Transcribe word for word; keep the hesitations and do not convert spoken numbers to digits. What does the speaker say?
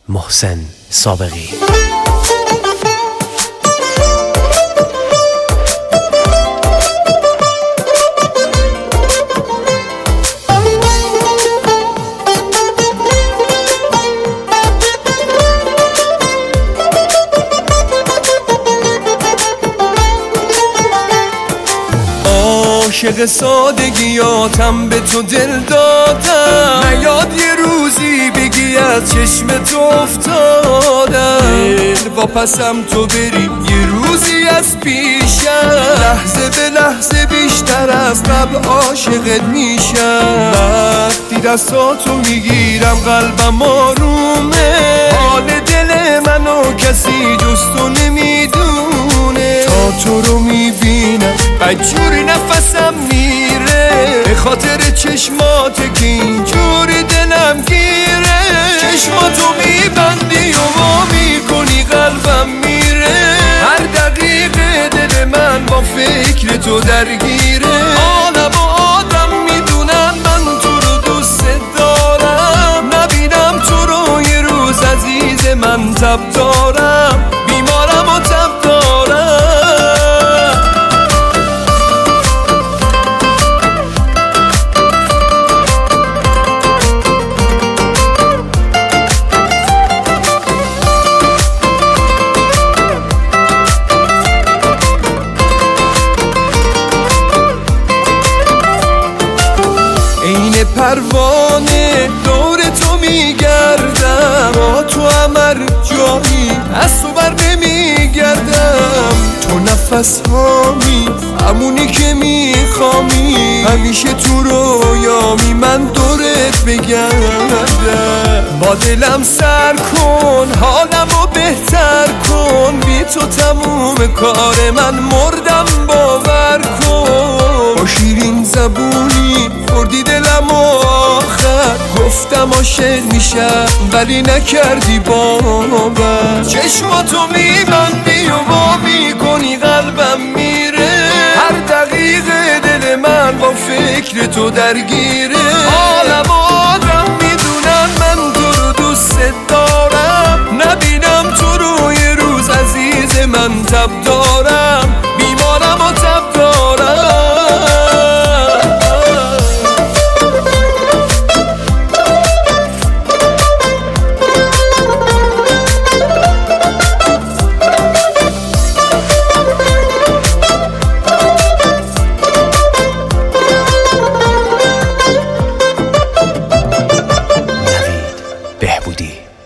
محسن سابقی. عاشق سادگیاتم به تو دل دادم، نیاد یه روزی بگی از چشم تو افتادم. دل واپسم تو بری یه روزی از پیشم، لحظه به لحظه بیشتر از قبل عاشقت میشم. وقتی دستاتو میگیرم قلبم آرومه، حال دل منو کسی جز تو نمیدونه. تا تو رو میبینم بدجوری نفسم میره، به خاطر چشماته که اینجوری دلم گیره. چشماتو میبندی و وا میکنی قلبم میره، هر دقیقه دل من با فکر تو درگیره. عالم و آدم میدونن من تو رو دوست دارم، نبینم تو رو یه روز عزیز من تب دارم، بیمارم و تب دارم. این پروانه دور تو میگردم، با تو همر جایی از تو بر نمیگردم. تو نفس هامی همونی که میخوامی، همیشه تو رویامی من دورت بگردم. با دلم سر کن حالمو بهتر کن، بی تو تموم کار من مردم باور کن. با شیرین زبونی بردی دلم و آخر گفتم عاشق میشم ولی نکردی باور. چشماتو میبندی و وا میکنی قلبم میره، هر دقیقه دل من با فکر تو درگیره. عالم و آدم میدونن من تو رو دوست دارم، نبینم تو رو یه روز عزیز من تب دارم، بیمارم و تب دارم. بهبودی.